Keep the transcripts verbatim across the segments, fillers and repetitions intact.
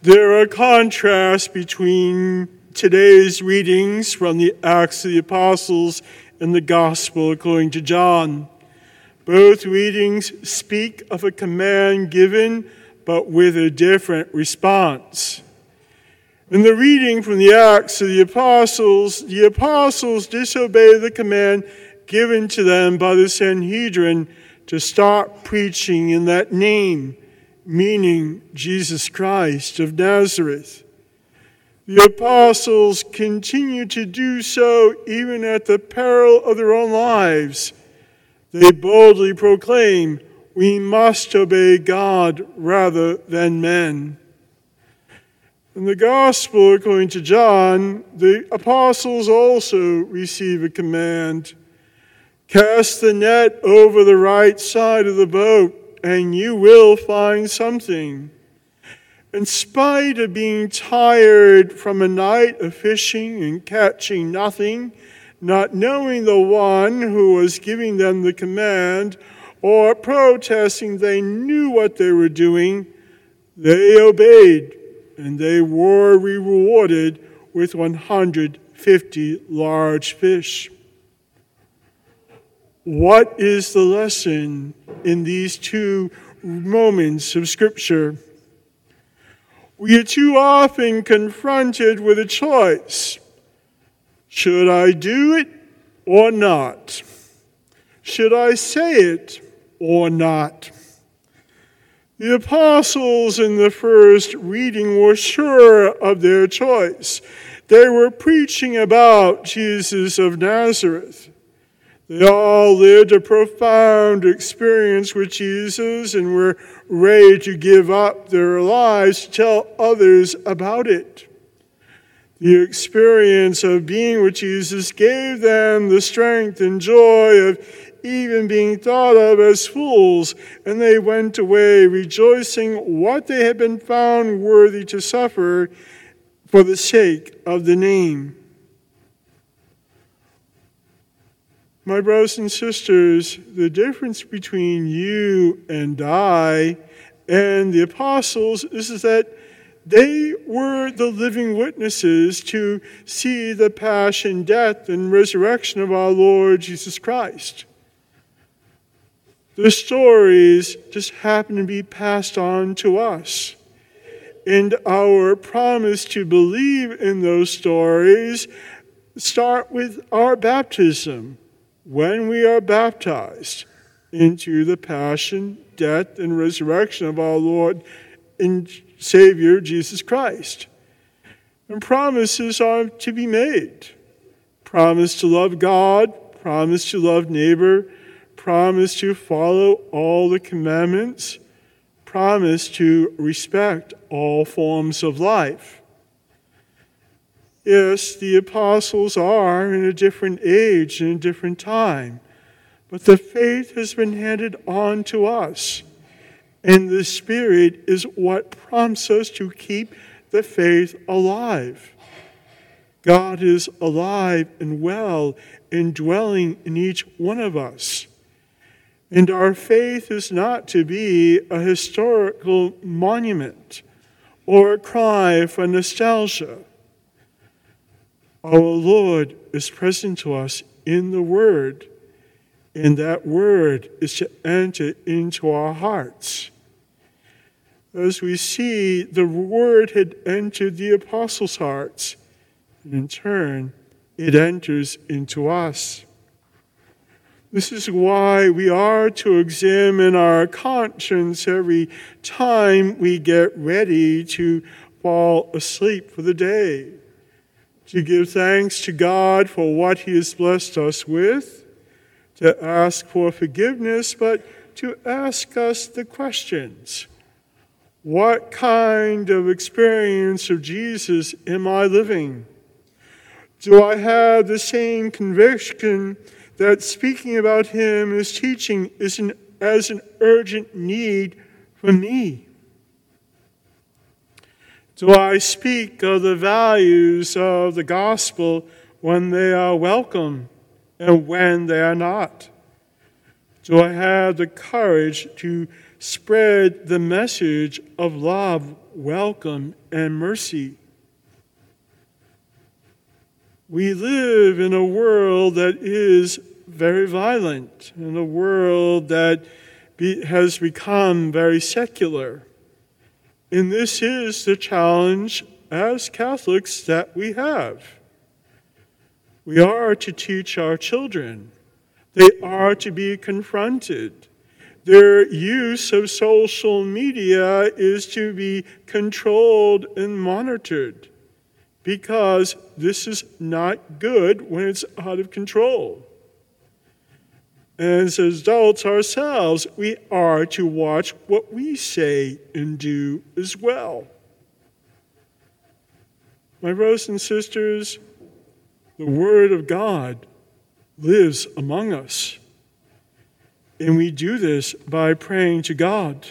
There are contrasts between today's readings from the Acts of the Apostles and the Gospel according to John. Both readings speak of a command given, but with a different response. In the reading from the Acts of the Apostles, the apostles disobey the command given to them by the Sanhedrin to stop preaching in that name, meaning Jesus Christ of Nazareth. The apostles continue to do so even at the peril of their own lives. They boldly proclaim, "We must obey God rather than men." In the Gospel according to John, the apostles also receive a command. "Cast the net over the right side of the boat, and you will find something." In spite of being tired from a night of fishing and catching nothing, not knowing the one who was giving them the command, or protesting they knew what they were doing, they obeyed, and they were rewarded with one hundred fifty large fish. What is the lesson in these two moments of Scripture? We are too often confronted with a choice. Should I do it or not? Should I say it or not? The apostles in the first reading were sure of their choice. They were preaching about Jesus of Nazareth. They all lived a profound experience with Jesus and were ready to give up their lives to tell others about it. The experience of being with Jesus gave them the strength and joy of even being thought of as fools, and they went away rejoicing what they had been found worthy to suffer for the sake of the name. My brothers and sisters, the difference between you and I and the apostles is that they were the living witnesses to see the passion, death, and resurrection of our Lord Jesus Christ. The stories just happen to be passed on to us. And our promise to believe in those stories start with our baptism. When we are baptized into the passion, death, and resurrection of our Lord and Savior, Jesus Christ. And promises are to be made. Promise to love God, promise to love neighbor, promise to follow all the commandments, promise to respect all forms of life. Yes, the apostles are in a different age and a different time, but the faith has been handed on to us, and the Spirit is what prompts us to keep the faith alive. God is alive and well and dwelling in each one of us. And our faith is not to be a historical monument or a cry for nostalgia. Our Lord is present to us in the Word, and that Word is to enter into our hearts. As we see, the Word had entered the apostles' hearts, and in turn, it enters into us. This is why we are to examine our conscience every time we get ready to fall asleep for the day. To give thanks to God for what He has blessed us with, to ask for forgiveness, but to ask us the questions. What kind of experience of Jesus am I living? Do I have the same conviction that speaking about Him as teaching is an, as an urgent need for me? Do I speak of the values of the gospel when they are welcome and when they are not? Do I have the courage to spread the message of love, welcome, and mercy. We live in a world that is very violent, in a world that be, has become very secular. And this is the challenge as Catholics that we have. We are to teach our children. They are to be confronted. Their use of social media is to be controlled and monitored, because this is not good when it's out of control. As adults ourselves, we are to watch what we say and do as well. My brothers and sisters, the Word of God lives among us. And we do this by praying to God.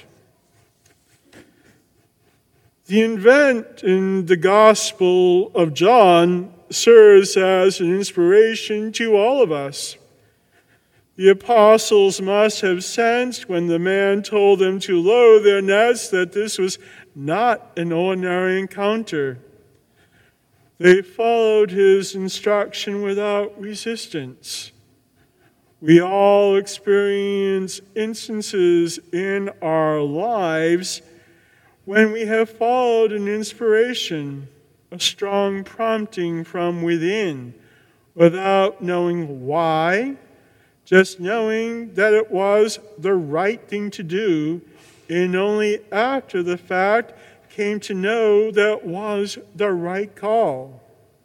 The event in the Gospel of John serves as an inspiration to all of us. The apostles must have sensed when the man told them to lower their nets that this was not an ordinary encounter. They followed his instruction without resistance. We all experience instances in our lives when we have followed an inspiration, a strong prompting from within, without knowing why, just knowing that it was the right thing to do, and only after the fact came to know that it was the right call.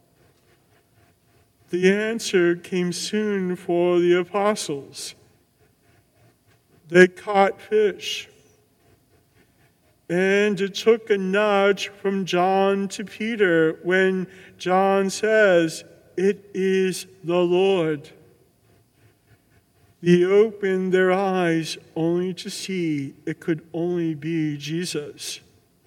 The answer came soon for the apostles. They caught fish. And it took a nudge from John to Peter when John says, "It is the Lord." They opened their eyes only to see it could only be Jesus.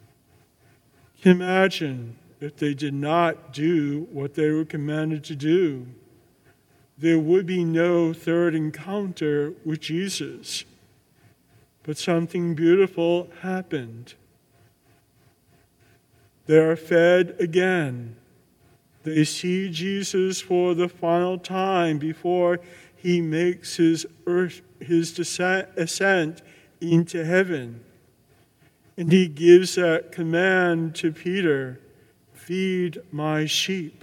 Imagine if they did not do what they were commanded to do. There would be no third encounter with Jesus. But something beautiful happened. They are fed again. They see Jesus for the final time before he makes his earth, his descent, ascent into heaven. And he gives that command to Peter, "Feed my sheep."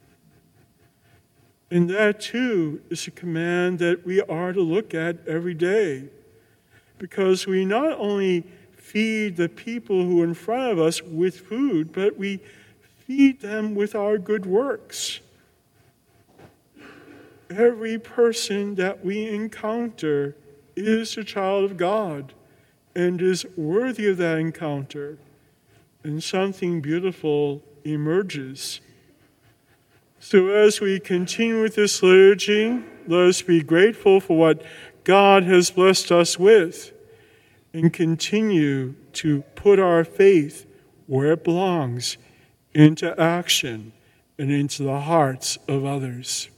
And that too is a command that we are to look at every day. Because we not only feed the people who are in front of us with food, but we feed them with our good works. Every person that we encounter is a child of God and is worthy of that encounter. And something beautiful emerges. So as we continue with this liturgy, let us be grateful for what God has blessed us with, and continue to put our faith where it belongs, into action and into the hearts of others.